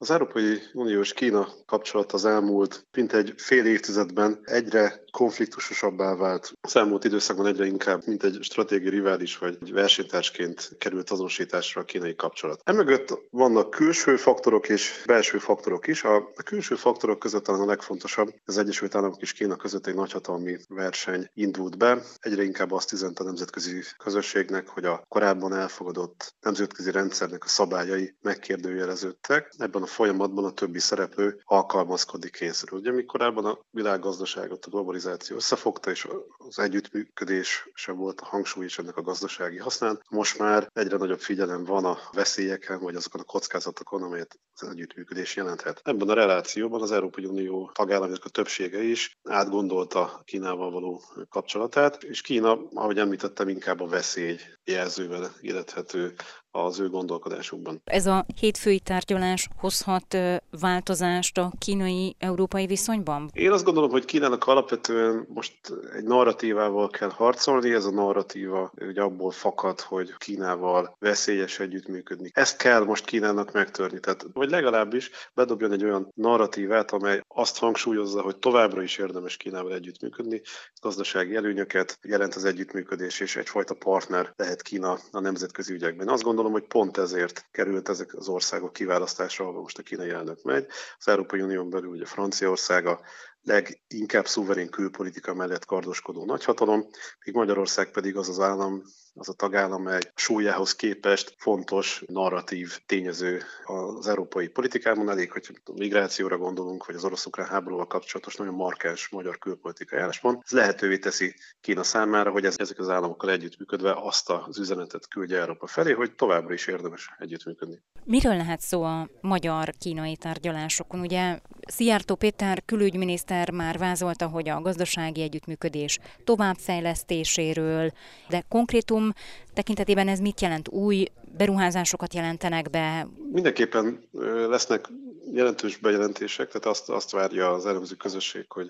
Az Európai Unió és Kína kapcsolat az elmúlt mintegy fél évtizedben egyre konfliktusosabbá vált. Az elmúlt időszakban egyre inkább, mint egy stratégiai rivális vagy egy versenytársként került azonosításra a kínai kapcsolat. Emögött vannak külső faktorok és belső faktorok is. A külső faktorok között talán a legfontosabb, az Egyesült Államok és Kína között egy nagyhatalmi verseny indult be. Egyre inkább azt üzent a nemzetközi közösségnek, hogy a korábban elfogadott nemzetközi rendszernek a szabályai megkérdőjeleződtek. Ebben a folyamatban a többi szereplő alkalmazkodni kényszerül. Ugye, mikor korábban a világgazdaságot a globalizáció összefogta, és az együttműködés sem volt a hangsúly is ennek a gazdasági hasznán, most már egyre nagyobb figyelem van a veszélyeken, vagy azokon a kockázatokon, amelyet az együttműködés jelenthet. Ebben a relációban az Európai Unió tagállamának a többsége is átgondolta Kínával való kapcsolatát, és Kína, ahogy említettem, inkább a veszély jelzővel illethető az ő gondolkodásukban. Ez a hétfői tárgyalás hozhat változást a kínai-európai viszonyban? Én azt gondolom, hogy Kínának alapvetően most egy narratívával kell harcolni, ez a narratíva ugye abból fakad, hogy Kínával veszélyes együttműködni. Ezt kell most Kínának megtörni, tehát vagy legalábbis bedobjon egy olyan narratívát, amely azt hangsúlyozza, hogy továbbra is érdemes Kínával együttműködni, gazdasági előnyöket jelent az együttműködés, és egyfajta partner lehet Kína a nemzetközi ügyekben. Azt gondolom, hogy pont ezért került ezek az országok kiválasztásra, ahol most a kínai elnök megy. Az Európai Unión belül ugye Franciaország a leginkább szuverén külpolitika mellett kardoskodó nagyhatalom, míg Magyarország pedig az az állam, az a tagállam, mely súlyához képest fontos narratív tényező az európai politikában. Elég, hogy a migrációra gondolunk, vagy az orosz-ukrán háborúval kapcsolatos nagyon markáns magyar külpolitikai álláspont. Ez lehetővé teszi Kína számára, hogy ezek az államokkal együttműködve azt az üzenetet küldje Európa felé, hogy továbbra is érdemes együttműködni. Miről lehet szó a magyar-kínai tárgyalásokon? Ugye Szijjártó Péter külügyminiszter már vázolta, hogy a gazdasági együttműködés továbbfejlesztéséről, de konkrétum tekintetében ez mit jelent? Új beruházásokat jelentenek be? Mindenképpen lesznek jelentős bejelentések, tehát azt várja az elemző közösség, hogy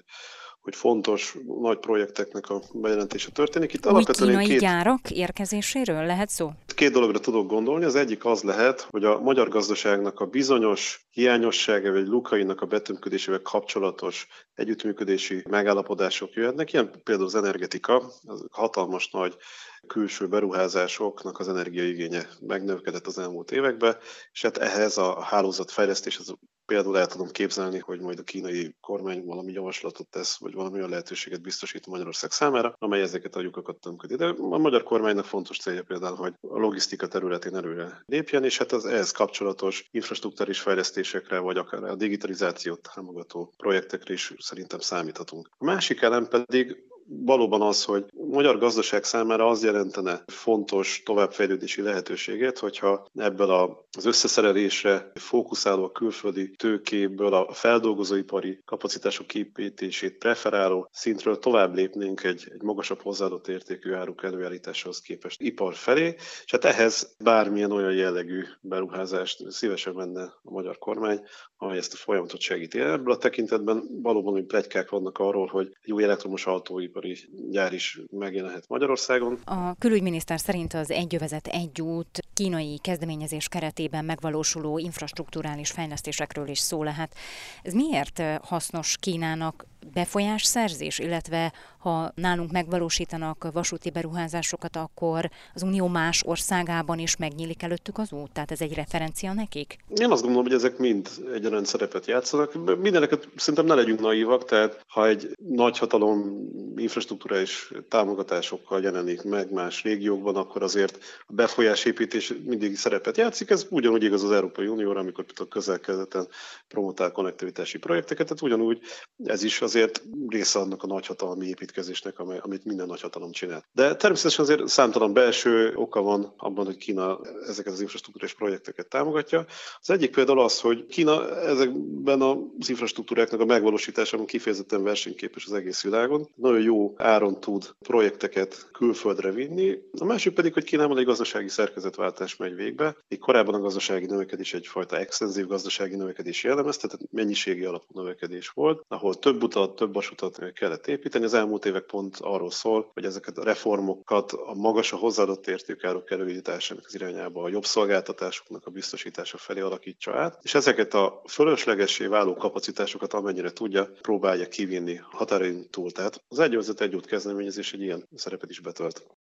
fontos nagy projekteknek a bejelentése történik. Itt új kínai gyárak érkezéséről lehet szó? Két dologra tudok gondolni. Az egyik az lehet, hogy a magyar gazdaságnak a bizonyos hiányossága vagy lukainak a betömködésével kapcsolatos együttműködési megállapodások jöhetnek. Ilyen például az energetika, az hatalmas nagy külső beruházásoknak az energiaigénye megnövekedett az elmúlt években, és hát ehhez a hálózatfejlesztés, az például el tudom képzelni, hogy majd a kínai kormány valami javaslatot tesz, vagy valami olyan lehetőséget biztosít Magyarország számára, amely ezeket a lyukakat tömködi. De a magyar kormánynak fontos célja például, hogy a logisztika területén előre lépjen, és hát az ehhez kapcsolatos infrastrukturális fejlesztésekre, vagy akár a digitalizációt támogató projektekre is szerintem számíthatunk. A másik elem pedig valóban az, hogy a magyar gazdaság számára az jelentene fontos továbbfejlődési lehetőséget, hogyha ebből az összeszerelésre fókuszáló a külföldi tőkéből a feldolgozóipari kapacitások kiépítését preferáló szintről tovább lépnénk egy magasabb hozzáadott értékű áruk előállításához képest ipar felé, és hát ehhez bármilyen olyan jellegű beruházást szívesen menne a magyar kormány, amely ezt a folyamatot segíti. Ebből a tekintetben valóban hogy pletykák vannak arról, hogy egy új elektromos autóipari gyár is megjelenhet Magyarországon. A külügyminiszter szerint az egy övezet, egy út kínai kezdeményezés keretében megvalósuló infrastrukturális fejlesztésekről is szó lehet. Ez miért hasznos Kínának? Befolyásszerzés, illetve ha nálunk megvalósítanak vasúti beruházásokat, akkor az Unió más országában is megnyílik előttük az út? Tehát ez egy referencia nekik? Én azt gondolom, hogy ezek mind egyaránt szerepet játszanak. Mindeneket szerintem ne legyünk naívak, tehát ha egy nagyhatalom infrastrukturális támogatásokkal jelenik meg más régiókban, akkor azért a befolyásépítés mindig szerepet játszik. Ez ugyanúgy igaz az Európai Unióra, amikor a közel-keleten promotál konnektivitási projekteket, tehát ugyanúgy ez is azért része annak a nagyhatalmi építkezésnek, amit minden nagyhatalom csinál. De természetesen azért számtalan belső oka van abban, hogy Kína ezeket az infrastruktúrás projekteket támogatja. Az egyik például az, hogy Kína ezekben az infrastruktúráknak a megvalósításában kifejezetten versenyképes az egész világon. Nagyon jó áron tud projekteket külföldre vinni. A másik pedig, hogy Kínában egy gazdasági szerkezetváltás megy végbe. Még korábban a gazdasági növekedés egyfajta extenzív gazdasági növekedés jellemezte, tehát mennyiségi alapú növekedés volt, ahol több utat, több vasutat kellett építeni. Az elmúlt évek pont arról szól, hogy ezeket a reformokat a magas a hozzáadott értékárok előállításának az irányába, a jobb szolgáltatásoknak a biztosítása felé alakítsa át, és ezeket a fölöslegessé váló kapacitásokat amennyire tudja, próbálja kivinni határain túl. Tehát az egy út kezdeményezés egy ilyen szerepet is betölt.